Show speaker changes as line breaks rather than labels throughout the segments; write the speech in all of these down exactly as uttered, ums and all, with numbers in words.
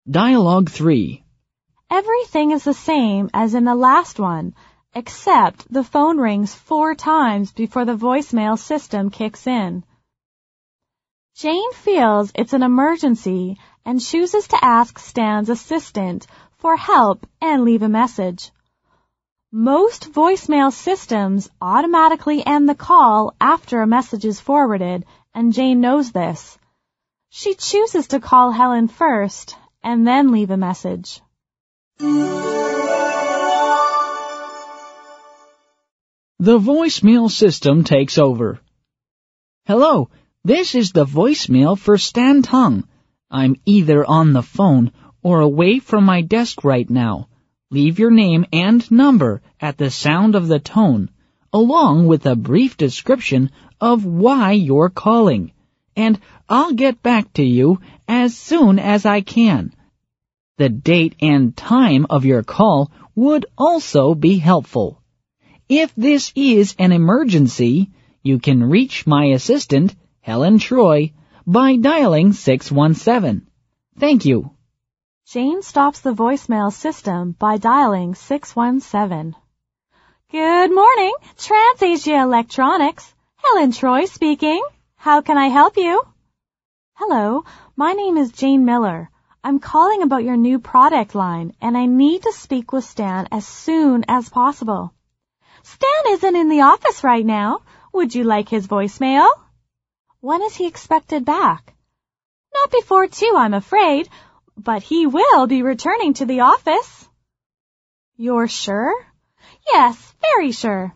Dialogue three.
Everything is the same as in the last one, except the phone rings four times before the voicemail system kicks in. Jane feels it's an emergency and chooses to ask Stan's assistant for help and leave a message. Most voicemail systems automatically end the call after a message is forwarded, and Jane knows this. She chooses to call Helen first and then leave a message.
The voicemail system takes over. Hello, this is the voicemail for Stan Tung. I'm either on the phone or away from my desk right now. Leave your name and number at the sound of the tone, along with a brief description of why you're calling, and I'll get back to you as soon as I can. The date and time of your call would also be helpful. If this is an emergency, you can reach my assistant, Helen Troy, by dialing six one seven. Thank you.
Jane stops the voicemail system by dialing six one seven. Good morning, TransAsia Electronics. Helen Troy speaking. How can I help you? Hello, my name is Jane Miller. I'm calling about your new product line, and I need to speak with Stan as soon as possible. Stan isn't in the office right now. Would you like his voicemail? When is he expected back? Not before two, I'm afraid, but he will be returning to the office. You're sure? Yes, very sure.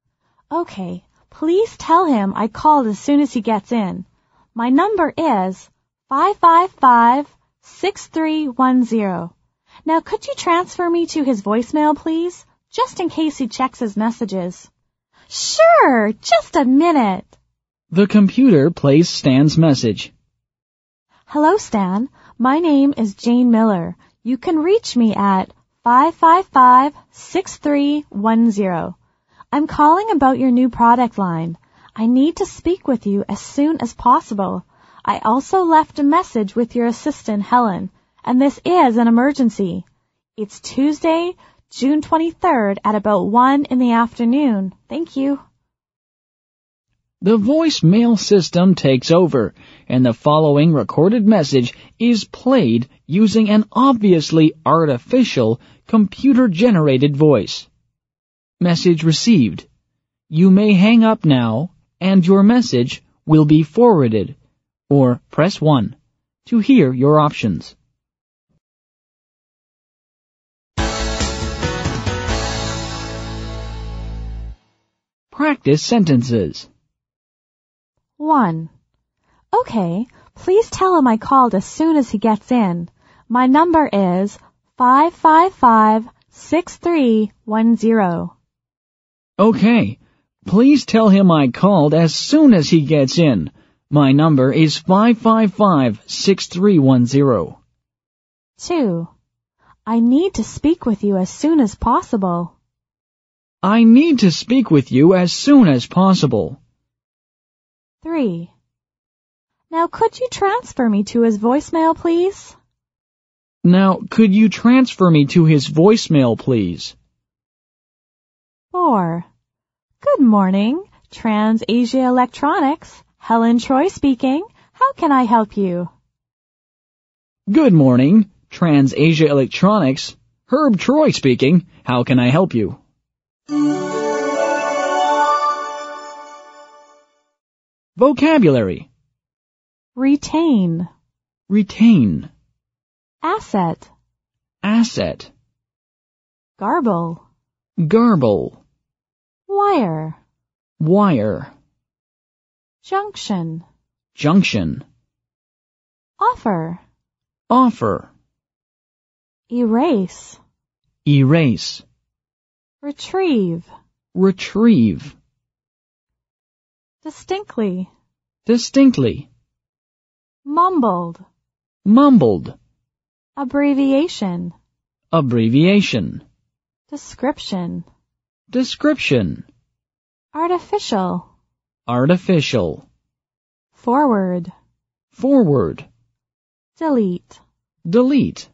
Okay, please tell him I called as soon as he gets in. My number is five five five, six three one zero. Now could you transfer me to his voicemail, please? Just in case he checks his messages. Sure, just a minute.
The computer plays Stan's message.
Hello, Stan. My name is Jane Miller. You can reach me at five five five, six three one zero. I'm calling about your new product line. I need to speak with you as soon as possible. I also left a message with your assistant, Helen, and this is an emergency. It's Tuesday, June twenty-third at about one in the afternoon. Thank you.
The voicemail system takes over, and the following recorded message is played using an obviously artificial, computer-generated voice. Message received. You may hang up now, and your message will be forwarded. Or press one to hear your options. Practice sentences.
one. Okay, please tell him I called as soon as he gets in. My number is five five five, six three one zero.
Okay, please tell him I called as soon as he gets in. My number is five five five, six three one zero.
two. I need to speak with you as soon as possible.
I need to speak with you as soon as possible.
three. Now could you transfer me to his voicemail, please?
Now, could you transfer me to his voicemail, please?
four. Good morning, TransAsia Electronics. Helen Troy speaking. How can I help you?
Good morning, TransAsia Electronics. Herb Troy speaking. How can I help you? Vocabulary.
Retain.
Retain.
Asset.
Asset.
Garble.
Garble.
Wire.
Wire.
Junction.
Junction.
Offer.
Offer.
Erase.
Erase.
Retrieve.
Retrieve.
Distinctly.
Distinctly.
Mumbled.
Mumbled.
Abbreviation.
Abbreviation.
Description.
Description.
Artificial.
Artificial.
Forward.
Forward.
Delete.
Delete.